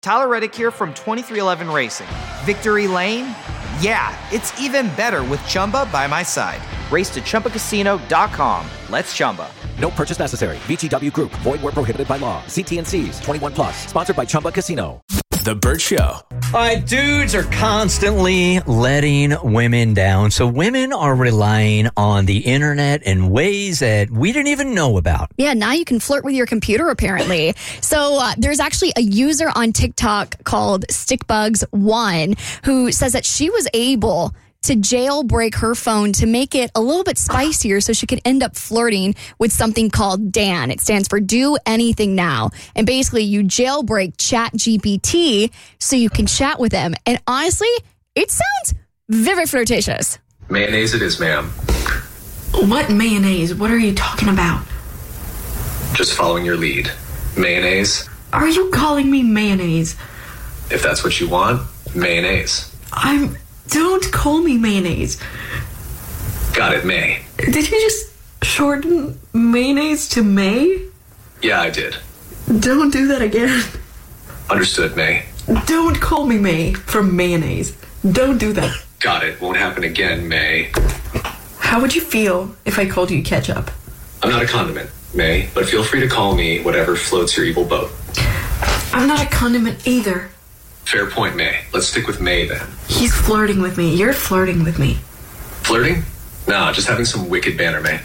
Tyler Reddick here from 2311 Racing. Victory Lane? Yeah, it's even better with Chumba by my side. Race to ChumbaCasino.com. Let's Chumba. No purchase necessary. VGW Group. Void where prohibited by law. See T&Cs. 21 plus. Sponsored by Chumba Casino. The Burt Show. All right, dudes are constantly letting women down. So women are relying on the internet in ways that we didn't even know about. Yeah, now you can flirt with your computer, apparently. So there's actually a user on TikTok called Stickbugs1 who says that she was able to jailbreak her phone to make it a little bit spicier so she could end up flirting with something called Dan. It stands for Do Anything Now. And basically, you jailbreak ChatGPT so you can chat with them. And honestly, it sounds very flirtatious. Mayonnaise it is, ma'am. What mayonnaise? What are you talking about? Just following your lead. Mayonnaise. Are you calling me mayonnaise? If that's what you want, mayonnaise. Don't call me mayonnaise. Got it, May. Did you just shorten mayonnaise to May? Yeah, I did. Don't do that again. Understood, May. Don't call me May from mayonnaise. Don't do that. Got it. Won't happen again, May. How would you feel if I called you ketchup? I'm not a condiment, May, but feel free to call me whatever floats your evil boat. I'm not a condiment either. Fair point, May. Let's stick with May, then. He's flirting with me. You're flirting with me. Flirting? Nah, just having some wicked banter, May.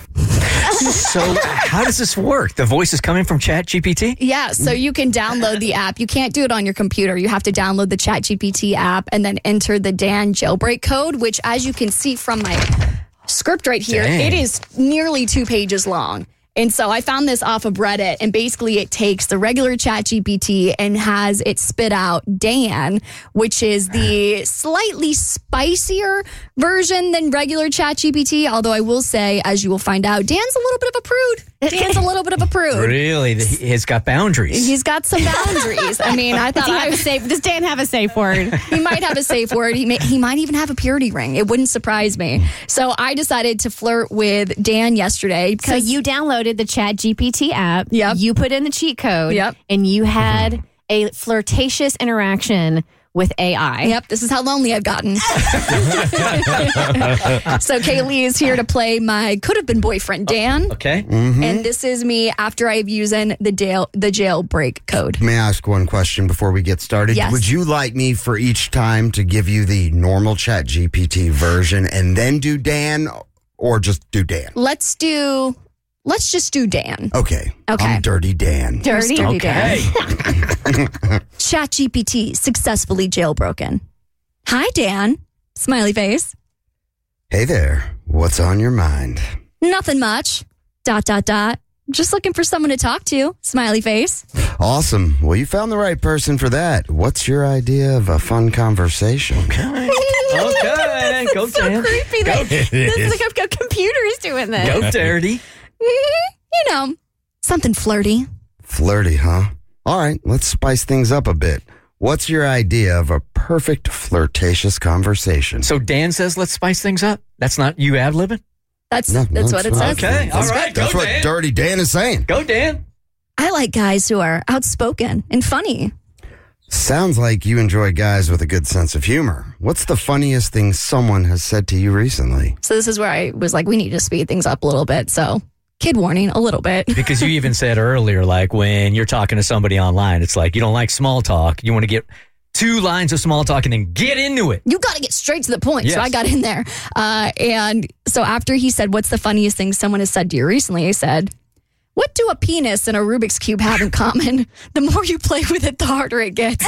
So how does this work? The voice is coming from ChatGPT? Yeah, so you can download the app. You can't do it on your computer. You have to download the ChatGPT app and then enter the Dan jailbreak code, which, as you can see from my script right here, It is nearly 2 pages long. And so I found this off of Reddit, and basically it takes the regular ChatGPT and has it spit out Dan, which is the slightly spicier version than regular ChatGPT. Although I will say, as you will find out, Dan's a little bit of a prude. Dan's a little bit of a prude. Really? He's got boundaries. He's got some boundaries. I mean, I thought does Dan have a safe word? He might have a safe word. He might even have a purity ring. It wouldn't surprise me. So I decided to flirt with Dan yesterday. So you downloaded the ChatGPT app. Yep. You put in the cheat code. Yep. And you had a flirtatious interaction with AI. Yep, this is how lonely I've gotten. So Kaylee is here to play my could-have-been boyfriend, Dan. Okay. Mm-hmm. And this is me after I've used the jailbreak code. May I ask one question before we get started? Yes. Would you like me for each time to give you the normal ChatGPT version and then do Dan, or just do Dan? Let's just do Dan. Okay. Okay. I'm Dirty Dan. Dirty Dan. Okay. ChatGPT successfully jailbroken. Hi, Dan. Smiley face. Hey there. What's on your mind? Nothing much. ... Just looking for someone to talk to. Smiley face. Awesome. Well, you found the right person for that. What's your idea of a fun conversation? Okay. Go, So Dan. creepy that this is like a computer is doing this. Go, Dirty. You know, something flirty. Flirty, huh? All right, let's spice things up a bit. What's your idea of a perfect flirtatious conversation? So Dan says, let's spice things up. That's not you ad-libbing? That's No, what it says. Okay, all right. That's Go, what Dan. Dirty Dan is saying. Go, Dan. I like guys who are outspoken and funny. Sounds like you enjoy guys with a good sense of humor. What's the funniest thing someone has said to you recently? So this is where I was like, we need to speed things up a little bit. So kid warning, a little bit. Because you even said earlier, like when you're talking to somebody online, it's like you don't like small talk. You want to get 2 lines of small talk and then get into it. You got to get straight to the point. Yes. So I got in there. And so after he said, what's the funniest thing someone has said to you recently? I said, what do a penis and a Rubik's Cube have in common? The more you play with it, the harder it gets.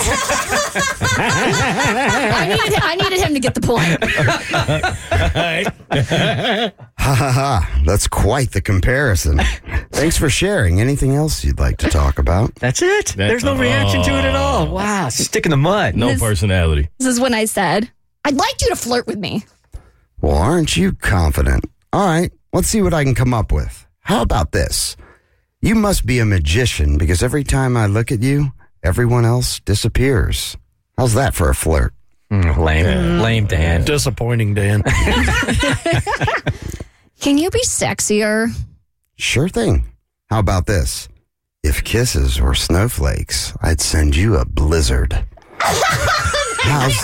I needed him to get the point. Ha ha ha. That's quite the comparison. Thanks for sharing. Anything else you'd like to talk about? That's it. There's no reaction to it at all. Wow, stick in the mud. No personality. This is when I said, I'd like you to flirt with me. Well, aren't you confident? All right, let's see what I can come up with. How about this? You must be a magician because every time I look at you, everyone else disappears. How's that for a flirt? Lame. Lame, Dan. Disappointing, Dan. Can you be sexier? Sure thing. How about this? If kisses were snowflakes, I'd send you a blizzard. How's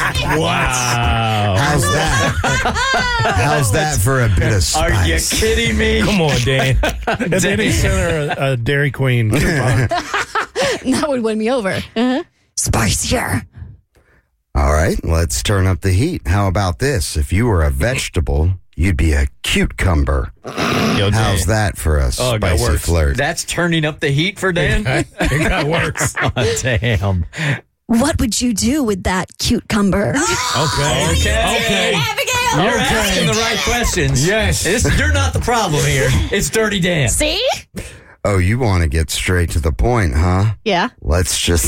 that? How's that for a bit of spice? Are you kidding me? Come on, Dan. And then they sent her a Dairy Queen coupon. That would win me over. Spicier. All right, let's turn up the heat. How about this? If you were a vegetable, you'd be a cucumber. How's that for a spicy flirt? That's turning up the heat for Dan? It got worse. Oh, damn. What would you do with that cucumber? Okay. Abigail! You're asking the right questions. Yes. You're not the problem here. It's Dirty Dan. See? Oh, you want to get straight to the point, huh? Yeah. Let's just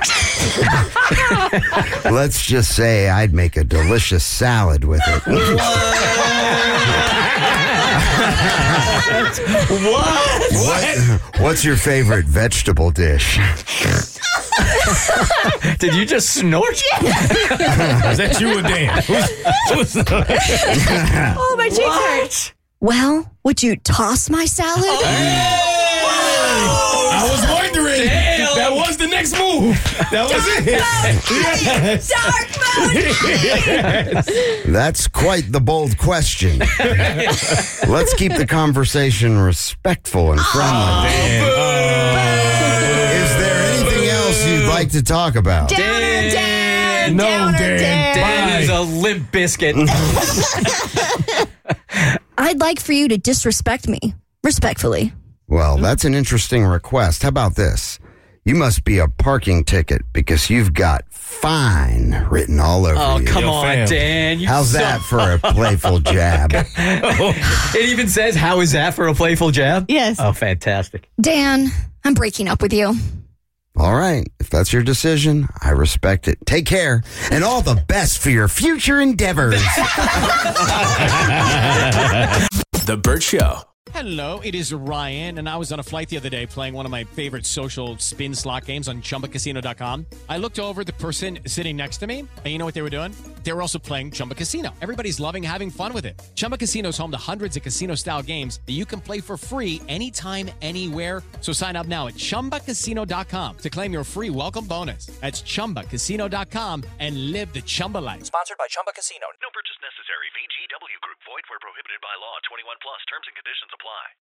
say I'd make a delicious salad with it. What? What's your favorite vegetable dish? Did you just snort? Is that you or Dan? Oh, my cheeks hurt. Well, would you toss my salad? I was wondering. Damn. That was the next move. That was it. Dark mode! Yes. That's quite the bold question. Let's keep the conversation respectful and friendly. Is there anything else you'd like to talk about? Downer Dan! No, Downer Dan. Dan is a limp biscuit. I'd like for you to disrespect me, respectfully. Well, that's an interesting request. How about this? You must be a parking ticket because you've got fine written all over Oh, you. come Yo, on, fam. Dan. How's that for a playful jab? It even says, how is that for a playful jab? Yes. Oh, fantastic. Dan, I'm breaking up with you. All right. If that's your decision, I respect it. Take care and all the best for your future endeavors. The Burt Show. Hello, it is Ryan, and I was on a flight the other day playing one of my favorite social spin slot games on ChumbaCasino.com. I looked over at the person sitting next to me, and you know what they were doing? They were also playing Chumba Casino. Everybody's loving having fun with it. Chumba Casino is home to hundreds of casino-style games that you can play for free anytime, anywhere. So sign up now at ChumbaCasino.com to claim your free welcome bonus. That's ChumbaCasino.com and live the Chumba life. Sponsored by Chumba Casino. No purchase necessary. VGW Group. Void where prohibited by law. 21 plus. Terms and conditions apply.